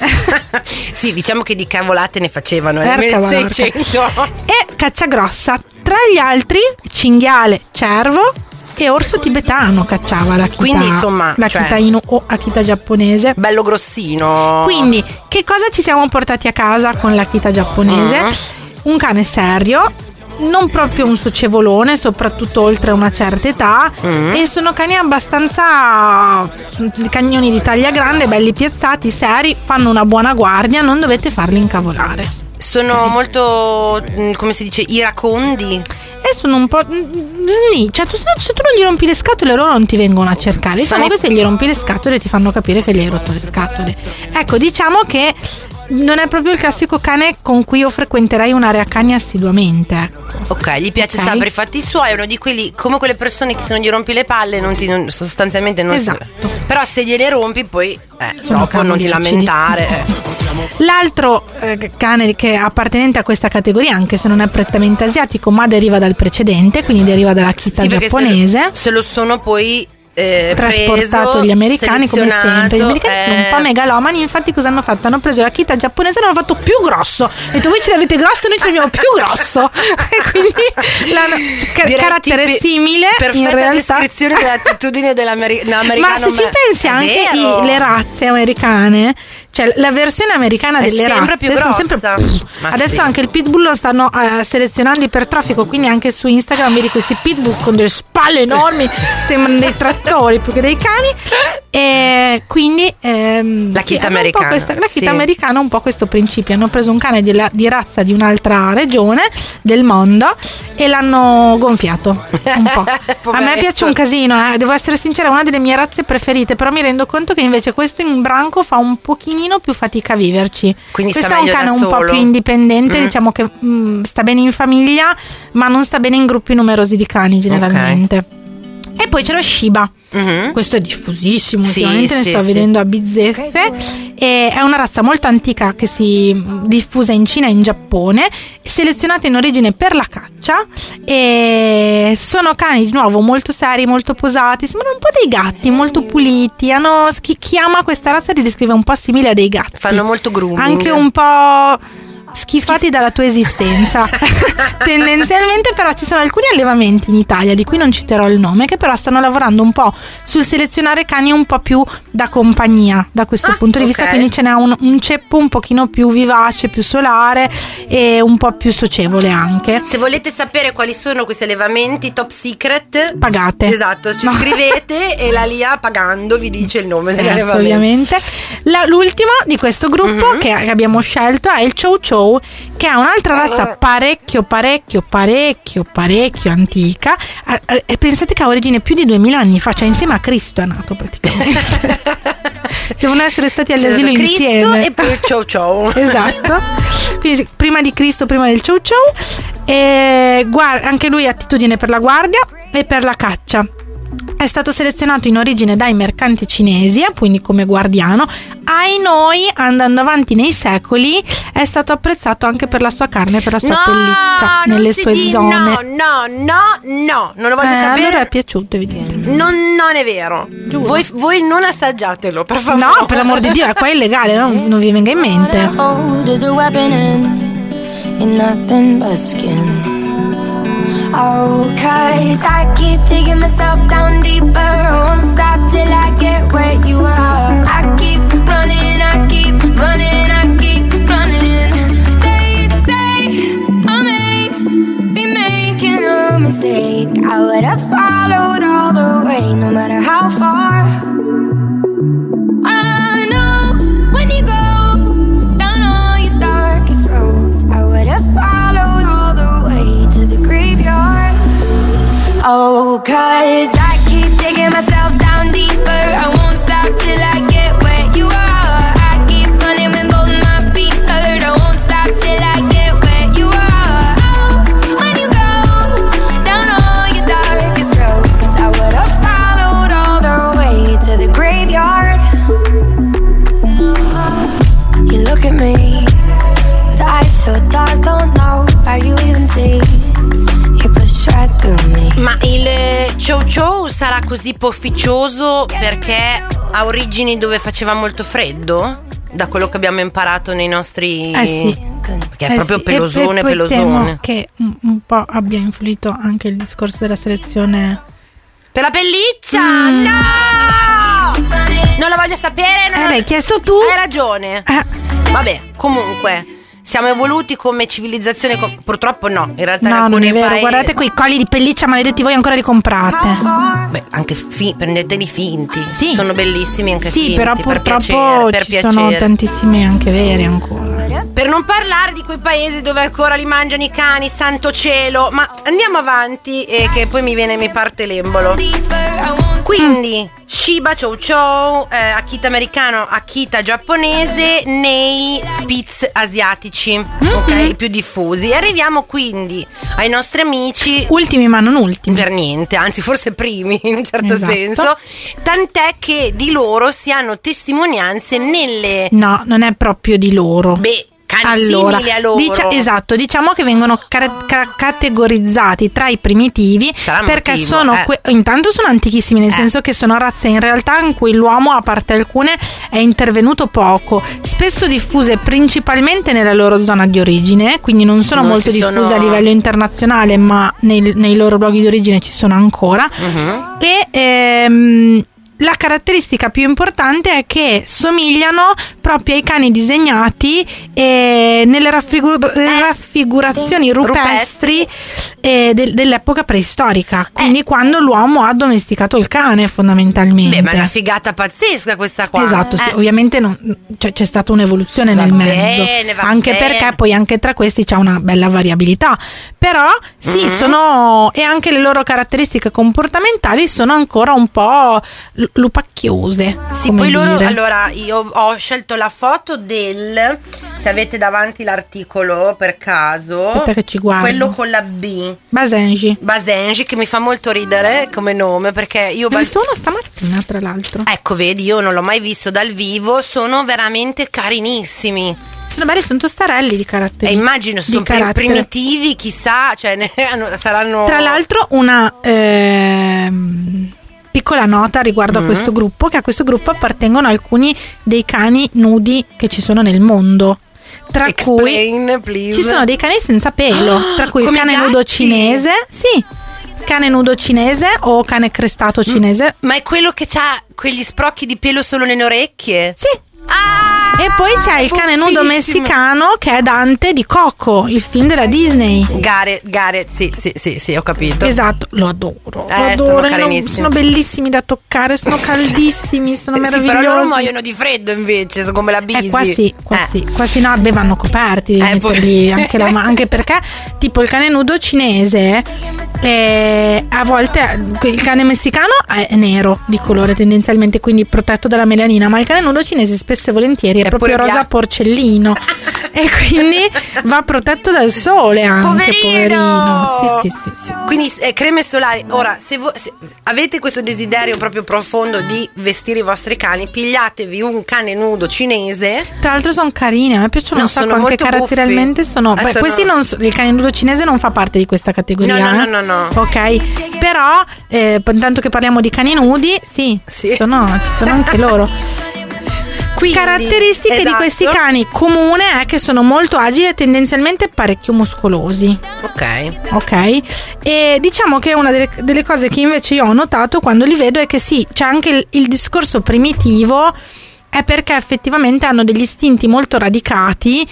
Sì, diciamo che di cavolate ne facevano nel Erca milleseicento. E caccia grossa, tra gli altri cinghiale, cervo e orso tibetano cacciava la Akita. Quindi insomma, la cioè, Akita Inu o Akita giapponese. Bello grossino. Quindi che cosa ci siamo portati a casa con l'Akita giapponese? Mm. Un cane serio, non proprio un socievolone, soprattutto oltre una certa età, mm. e sono cani abbastanza cagnoni di taglia grande, belli piazzati, seri, fanno una buona guardia, non dovete farli incavolare. Sono okay. molto, come si dice, iracondi. E sono un po' sni, cioè tu, se tu non gli rompi le scatole loro non ti vengono a cercare. Diciamo che se gli rompi le scatole ti fanno capire che gli hai rotto le scatole. Ecco, diciamo che non è proprio il classico cane con cui io frequenterei un'area cani assiduamente, ecco. Ok, gli piace okay. stare per i fatti suoi, è uno di quelli come quelle persone che se non gli rompi le palle non ti, non, sostanzialmente non esatto. si, però se gliele rompi poi eh, dopo non ti lamentare. eh. L'altro eh, cane che è appartenente a questa categoria, anche se non è prettamente asiatico, ma deriva dal precedente, quindi deriva dalla Akita sì, giapponese. Se lo, se lo sono poi Eh, trasportato preso, gli americani, come sempre gli americani eh... sono un po' megalomani. Infatti cosa hanno fatto? Hanno preso l'Akita giapponese e l'hanno fatto più grosso. E detto, voi ce l'avete grosso, noi ce l'abbiamo più grosso. E quindi l'hanno ca- carattere tipi, simile. Perfetta in realtà descrizione dell'attitudine dell'americano. Ma se ci pensi anche i, le razze americane, cioè la versione americana è delle razze più sono sempre adesso sì. Anche il pitbull lo stanno uh, selezionando ipertrofico, quindi anche su Instagram vedi questi pitbull con delle spalle enormi, sembrano dei trattori più che dei cani. E quindi ehm, la Akita sì, americana questa, la Akita sì. americana ha un po' questo principio. Hanno preso un cane di, la, di razza di un'altra regione del mondo e l'hanno gonfiato un po'. A me piace un casino, eh. Devo essere sincera, è una delle mie razze preferite, però mi rendo conto che invece questo in branco fa un pochino più fatica a viverci. Quindi questo sta è un cane un solo. po' più indipendente, mm. diciamo che mh, sta bene in famiglia, ma non sta bene in gruppi numerosi di cani generalmente. Okay. E poi c'è lo Shiba. Mm-hmm. Questo è diffusissimo, sì, ultimamente ne sì, sto sì. vedendo a bizzeffe. E è una razza molto antica che si diffusa in Cina e in Giappone, selezionata in origine per la caccia. E sono cani di nuovo molto seri, molto posati, sembrano un po' dei gatti, molto puliti. Hanno, chi, chi ama questa razza li descrive un po' simile a dei gatti. Fanno molto grooming. Anche un po' schifati dalla tua esistenza. Tendenzialmente, però ci sono alcuni allevamenti in Italia di cui non citerò il nome, che però stanno lavorando un po' sul selezionare cani un po' più da compagnia da questo ah, punto di okay. vista, quindi ce n'è un, un ceppo un pochino più vivace, più solare e un po' più socievole anche. Se volete sapere quali sono questi allevamenti top secret, pagate. Esatto, ci no. scrivete e la Lia pagando vi dice il nome certo, dell'allevamento. Ovviamente. La, l'ultimo di questo gruppo mm-hmm. che abbiamo scelto è il Chow Chow, che è un'altra razza parecchio parecchio parecchio parecchio antica, e pensate che ha origine più di duemila anni fa, cioè insieme a Cristo è nato praticamente. Devono essere stati all'asilo insieme. E poi il Chow Chow. Esatto. Quindi prima di Cristo, prima del Chow Chow. E guarda, anche lui ha attitudine per la guardia e per la caccia. È stato selezionato in origine dai mercanti cinesi, quindi come guardiano. Ai noi, andando avanti nei secoli, è stato apprezzato anche per la sua carne, per la sua no, pelliccia nelle sue di, zone. No, no, no, no, non lo voglio eh, sapere. Allora è piaciuto, evidentemente. Non, non è vero. Voi, voi non assaggiatelo, per favore. No, per amor di Dio, è qua è illegale, no? Non vi venga in mente. Oh, cause I keep digging myself down deeper. Won't stop till I get where you are. I keep running, I keep running, I keep running. They say I may be making a mistake. I would have followed all the way, no matter how far. I know when you go down all your darkest roads, I would have followed all the way to the graveyard. Oh, cause I keep digging myself down deeper. I won't stop till I get where you are. I keep running when both my feet hurt. I won't stop till I get where you are. Oh, when you go down all your darkest roads, I would have followed all the way to the graveyard. Ciao Ciao sarà così pofficioso perché ha origini dove faceva molto freddo? Da quello che abbiamo imparato nei nostri... Eh sì. Che è eh proprio sì. pelosone, e, e poi pelosone. Temo che un, un po' abbia influito anche il discorso della selezione. Per la pelliccia! Mm. No! Non la voglio sapere. Non Eh, la... l'hai chiesto tu? Hai ragione. Eh. Vabbè, comunque... Siamo evoluti come civilizzazione, com- purtroppo no, in realtà in No, non alcuni è vero, paesi... guardate quei colli di pelliccia maledetti, voi ancora li comprate. Beh, anche fi- prendeteli finti. Sì. Sono bellissimi anche Sì, finti. però per purtroppo piacere, per ci piacere. sono tantissimi anche veri ancora. Per non parlare di quei paesi dove ancora li mangiano i cani, santo cielo. Ma andiamo avanti e che poi mi viene, mi parte l'embolo. Quindi Shiba, Chow Chow, eh, Akita americano, Akita giapponese nei Spitz asiatici, mm-hmm. ok, i più diffusi. E arriviamo quindi ai nostri amici ultimi ma non ultimi. Per niente, anzi forse primi in un certo Esatto. senso. Tant'è che di loro si hanno testimonianze nelle... No, non è proprio di loro. Beh, cani allora, simili a loro. dicia- esatto, diciamo che vengono ca- ca- categorizzati tra i primitivi. Sarà perché motivo, sono eh. que- intanto sono antichissimi, nel Eh. senso che sono razze in realtà in cui l'uomo, a parte alcune, è intervenuto poco, spesso diffuse principalmente nella loro zona di origine, quindi non sono Non molto si diffuse sono- a livello internazionale, ma nei, nei loro luoghi di origine ci sono ancora. Mhm. E ehm, la caratteristica più importante è che somigliano proprio ai cani disegnati eh, nelle raffigur- raffigurazioni rupestri eh, del- dell'epoca preistorica, quindi Eh. quando l'uomo ha domesticato il cane fondamentalmente. Beh, ma è una figata pazzesca questa qua. Esatto, sì, Eh. ovviamente non- cioè, c'è stata un'evoluzione Va nel bene, mezzo, va anche bene. perché poi anche tra questi c'è una bella variabilità, però sì, Mhm. sono, e anche le loro caratteristiche comportamentali sono ancora un po' l- lupacchiose. Sì, come poi loro, dire. allora io ho scelto la foto del, se avete davanti l'articolo per caso, Aspetta che ci guardo. quello con la B, Basenji. Basenji, che mi fa molto ridere come nome perché io... Ne ho visto uno stamattina, tra l'altro. Ecco, vedi, io non l'ho mai visto dal vivo, sono veramente carinissimi. Sono belli, sono tostarelli di carattere. E immagino se di sono pri- carattere. primitivi, chissà, cioè ne hanno- saranno... Tra l'altro una ehm, piccola nota riguardo Mm. a questo gruppo, che a questo gruppo appartengono alcuni dei cani nudi che ci sono nel mondo. Tra Explain, cui please. ci sono dei cani senza pelo, tra cui il come i cane gatti? nudo cinese, sì, cane nudo cinese o cane crestato cinese. Ma è quello che ha quegli sprocchi di pelo solo nelle orecchie? Sì. Ah, E poi c'è il cane nudo buffissimo. messicano che è Dante di Coco, il film della Disney. Gareth, Gareth, sì, sì, sì, sì, ho capito. Esatto, lo adoro. Eh, lo adoro, sono sono, carinissimi. sono bellissimi da toccare, sono caldissimi, sono Sì, meravigliosi. però loro muoiono di freddo invece, sono come la Bisi. Eh, qua sì, qua Eh. sì, qua sì, no, beh, vanno coperti, devi Eh, poi- metterli anche, la, ma- anche perché tipo il cane nudo cinese eh, a volte il cane messicano è nero di colore tendenzialmente, quindi protetto dalla melanina, ma il cane nudo cinese spesso e volentieri è, È proprio pure rosa bianco. porcellino e quindi va protetto dal sole anche, Poverino! poverino. Sì, sì, sì, sì. Quindi eh, creme solari. Ora, se, vo- se avete questo desiderio proprio profondo di vestire i vostri cani, pigliatevi un cane nudo cinese. Tra l'altro sono carini, a me piacciono No, un sacco, sono anche molto caratterialmente buffi. sono, Eh, beh, sono- questi non so- il cane nudo cinese non fa parte di questa categoria. No, no, eh. no, no, no. Ok, però eh, intanto che parliamo di cani nudi, sì, Sì. sono- ci sono anche loro. Quindi, Caratteristiche di esatto. questi cani comune è che sono molto agili e tendenzialmente parecchio muscolosi. Ok. Ok, e diciamo che una delle, delle cose che invece io ho notato quando li vedo è che sì, c'è anche il, il discorso primitivo, è perché effettivamente hanno degli istinti molto radicati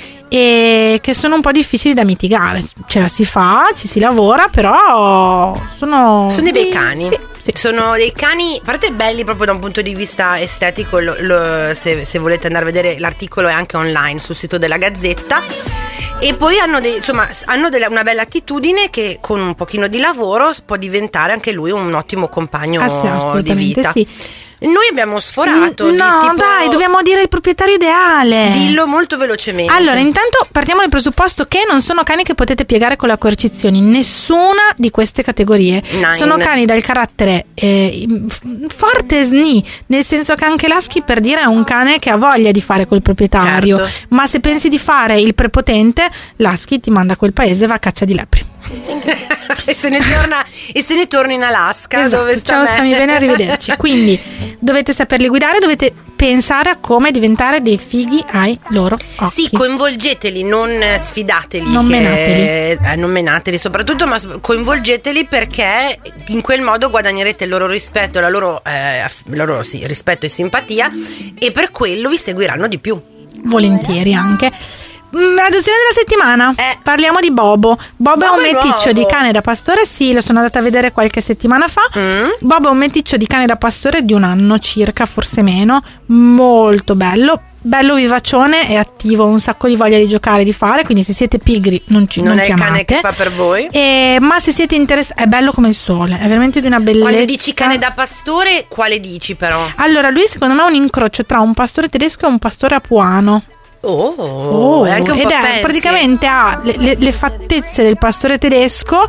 e che sono un po' difficili da mitigare. Ce la si fa, ci si lavora, però sono Sono dei bei cani. Sì, sì. Sono dei cani, a parte belli proprio da un punto di vista estetico, lo- lo- se, se volete andare a vedere l'articolo è anche online sul sito della Gazzetta. E poi hanno, dei, insomma, hanno delle- una bella attitudine che con un pochino di lavoro può diventare anche lui un ottimo compagno Ah, sì, di assolutamente vita. sì. Noi abbiamo sforato Mm, di no, tipo- dai, dobbiamo dire il proprietario ideale. Dillo molto velocemente. Allora, intanto partiamo dal presupposto che non sono cani che potete piegare con la coercizione in nessuna di queste categorie. Nine. Sono cani dal carattere eh, f- forte sni, nel senso che anche l'husky, per dire, è un cane che ha voglia di fare col proprietario. Certo. Ma se pensi di fare il prepotente, l'husky ti manda a quel paese e va a caccia di lepri. e se ne torna e se ne torna in Alaska, esatto. Dove sta Ciao, me. stammi bene, arrivederci. Quindi dovete saperli guidare, dovete pensare a come diventare dei fighi ai loro occhi. Sì, coinvolgeteli, non sfidateli, non che, menateli. Eh, non menateli soprattutto, ma coinvolgeteli, perché in quel modo guadagnerete il loro rispetto, la loro, eh, loro sì, rispetto e simpatia, e per quello vi seguiranno di più. Volentieri anche. Adozione della settimana, eh. parliamo di Bobo. Bobo, Bobo è un meticcio nuovo. di cane da pastore, sì, lo sono andata a vedere qualche settimana fa. mm. Bobo è un meticcio di cane da pastore di un anno circa, forse meno, molto bello, bello vivacione e attivo, un sacco di voglia di giocare, di fare, quindi se siete pigri non ci non non è chiamate. il cane che fa per voi, e, ma se siete interessati, è bello come il sole, è veramente di una bellezza. Quando dici cane da pastore, quale dici però? Allora, lui secondo me è un incrocio tra un pastore tedesco e un pastore apuano. Oh, Oh, è anche un ed po' è fancy. praticamente ha le, le, le fattezze del pastore tedesco,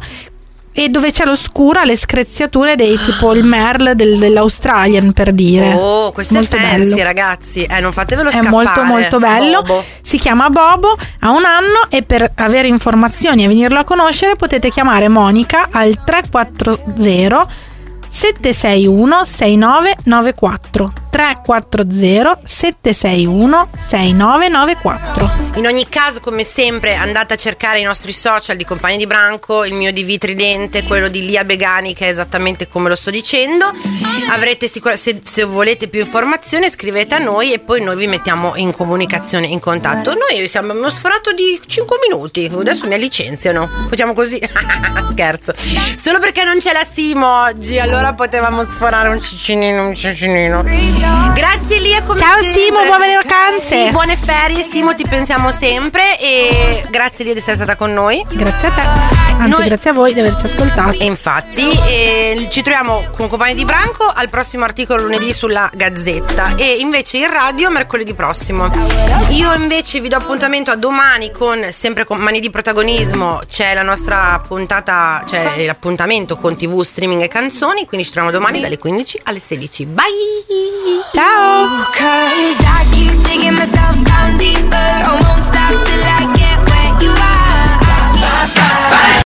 e dove c'è lo scuro ha le screziature dei tipo il merle del, dell'Australian, per dire. Oh, questo Molto è fancy, bello. ragazzi, eh, non fatevelo È scappare. molto molto bello. Bobo. Si chiama Bobo, ha un anno, e per avere informazioni e venirlo a conoscere potete chiamare Monica al tre quattro zero sette sei uno sei nove nove quattro tre quattro zero sette sei uno sei nove nove quattro. In ogni caso, come sempre, andate a cercare i nostri social di Compagni di Branco, il mio di Vitridente, quello di Lia Begani, che è esattamente come lo sto dicendo. Avrete sicur- se, se volete più informazioni, scrivete a noi e poi noi vi mettiamo in comunicazione, in contatto. Noi siamo abbiamo sforato di cinque minuti, adesso mi licenziano, facciamo così. Scherzo, solo perché non c'è la Simo oggi, allora potevamo sforare un ciccinino, un ciccinino. Grazie Lia, come Ciao sempre. Simo, buone vacanze. Sì, buone ferie Simo, ti pensiamo sempre, e grazie Lia di essere stata con noi. Grazie a te, anzi Noi- grazie a voi di averci ascoltato. E infatti e ci troviamo con Compagni di Branco al prossimo articolo lunedì sulla Gazzetta, e invece in radio mercoledì prossimo. Io invece vi do appuntamento a domani con sempre con Mani di Protagonismo. C'è la nostra puntata, c'è l'appuntamento con tivù, streaming e canzoni, quindi ci troviamo domani dalle quindici alle sedici. Bye! Ciao! Cause I